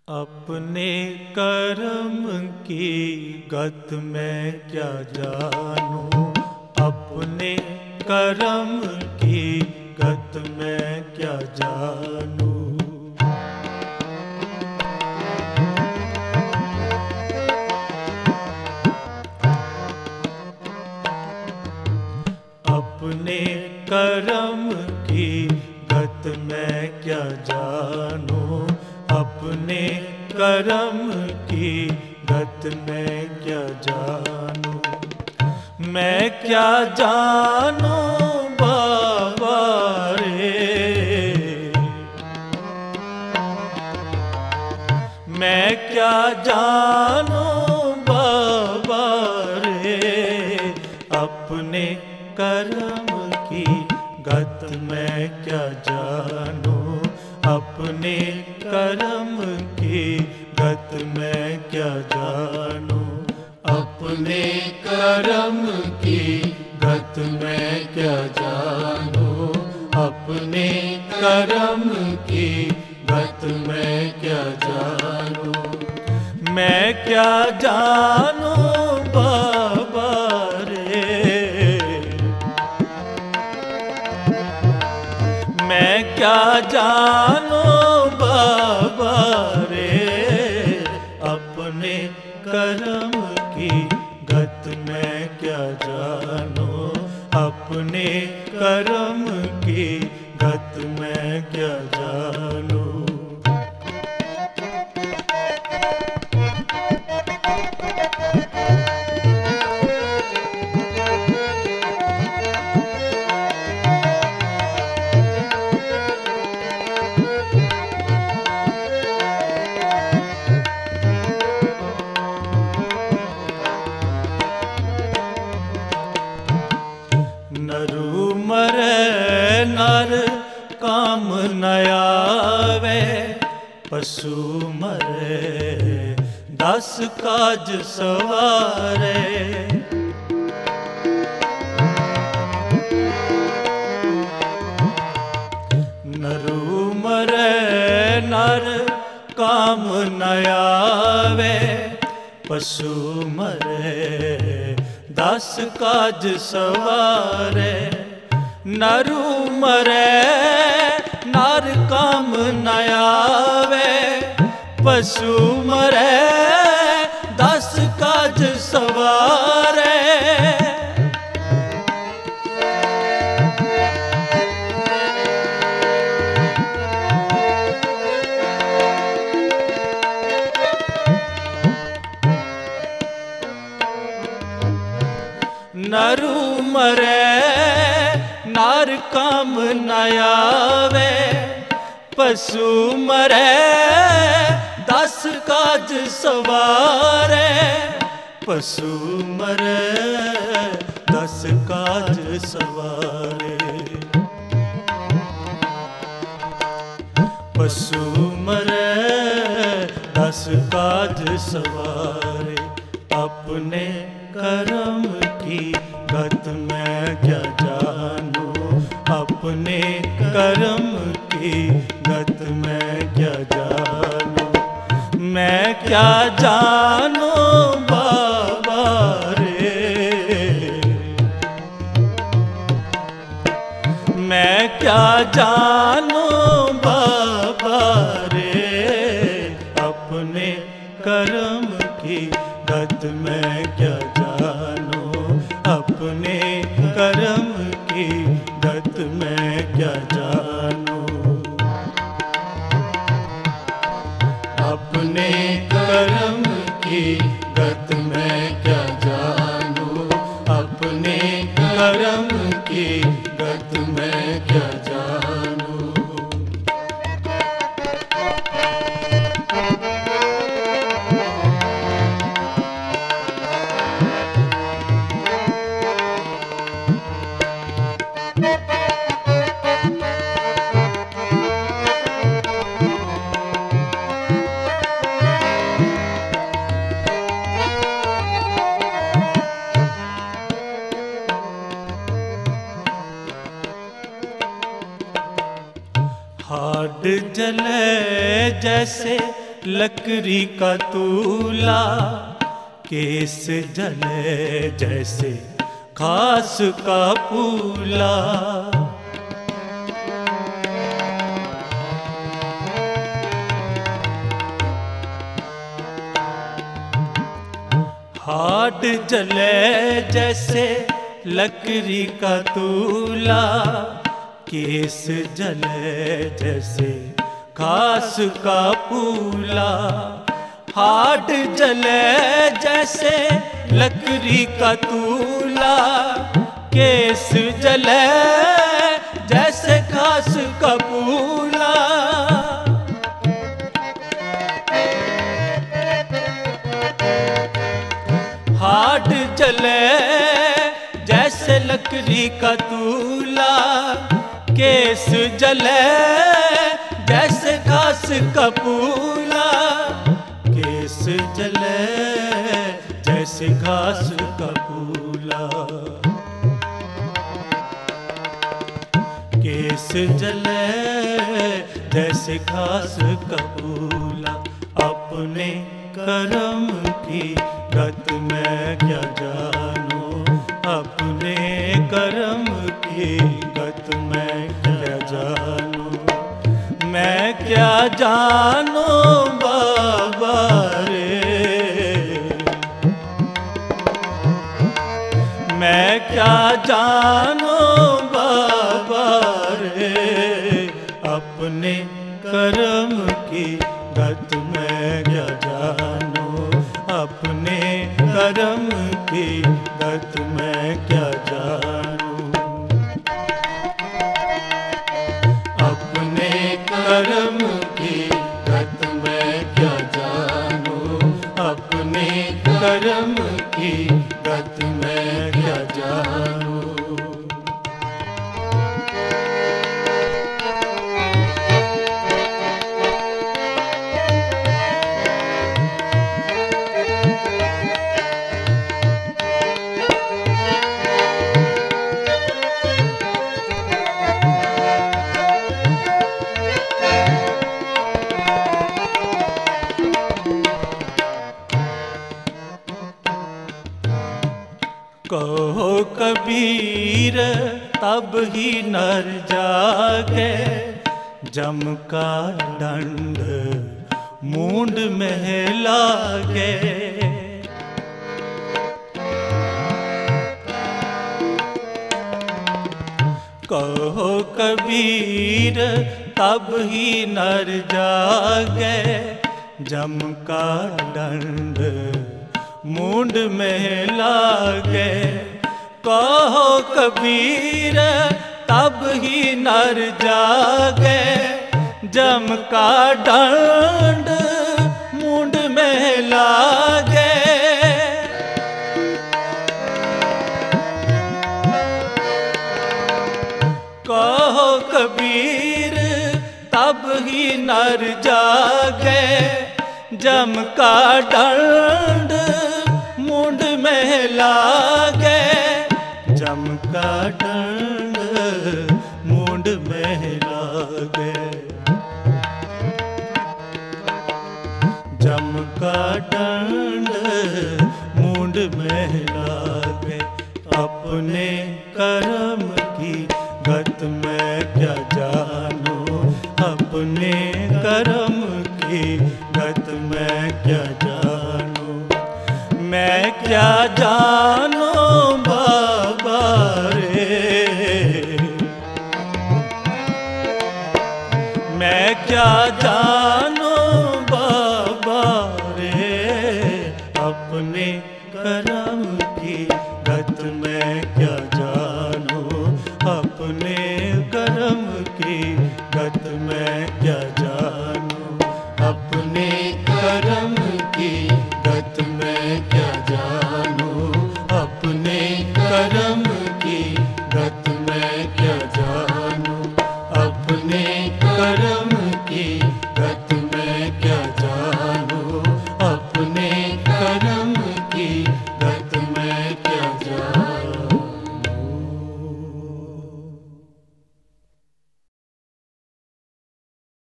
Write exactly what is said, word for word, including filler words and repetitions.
अपने कर्म की गत मैं क्या जानूं, अपने कर्म की गत मैं क्या जानूं। अपने कर्म की गत मैं क्या जानूं, अपने कर्म की गत मैं क्या जानूं। मैं क्या जानूं बाबा रे, मैं क्या जानूं बाबा रे, अपने कर्म की गत मैं क्या जानूं, अपने कर्म की गत मैं क्या जानूं। अपने कर्म की गत मैं क्या जानूं, अपने कर्म की गत मैं क्या जानूं। मैं क्या जानूं बाबा रे, मैं क्या जानूं बाबा रे, अपने कर्म की गत मैं क्या जानूं, अपने कर्म की गत मैं क्या जानूं। नरु मरै नर काम न आवे, पशु मरै दस काज सवारे। नरु मरै नर काम न आवे, पशु मरै दस काज सवारे। नरु मरै नर काम न आवे, पशु मरै दस काज सवारे। नरु मरै नर काम न आवे, पशु मरै दस काज सवारे। पशु मरै दस काज सवारे, पशु मरै दस काज सवारे। अपने कर्म की गत मैं क्या जानूं, अपने कर्म की गत मैं क्या जानूं। मैं क्या जानूं बाबा रे, मैं क्या जानूं बाबा रे, अपने कर्म की गत मैं क्या जानूं, अपने कर्म की गत मैं क्या जानूं। अपने कर्म की गत मैं क्या जानूं, अपने कर्म की गत मैं क्या जानूं। हाड जले जैसे लकड़ी का तूला, केस जले जैसे घास का पूला। हाथ जले जैसे लकड़ी का तूला, केस जले जैसे घास का पूला। हाथ जले जैसे लकड़ी का तूला, केस जले जैसे घास का पूला। हाथ जले जैसे लकड़ी का तूला, केस जले जैसे घास का पूला। केस जले जैसे घास का पूला, केस जले जैसे घास का पूला। अपने कर्म की गत मैं क्या जानूं, अपने कर्म की गत मैं क्या जानूं। मैं क्या जानूं बाबा रे, मैं क्या जानूं बाबा रे। अपने कर्म की गत मैं क्या जानूं, अपने कर्म की गत मैं क्या जानूं। अपने कर्म की गत मैं क्या जानूं, अपने कर्म की गत मैं क्या जानूं। कहो कबीर तब ही नर जागे, जम का दंड मूंड में लागे। कहो कबीर तब ही नर जागे, जम का दंड मूंड में लागे। कहो कबीर तब ही नर जागे, जम का दंड मूंड में लागे। कहो कबीर तब ही नर जागे, जम का दंड मूंड में लागे। जम का दंड मूंड में लागे, जम का दंड मूंड में लागे। अपने कर्म की गत मैं क्या जानूं, अपने कर्म की गत मैं क्या जानूं। मैं क्या जानूं बाबा रे, मैं क्या जानूं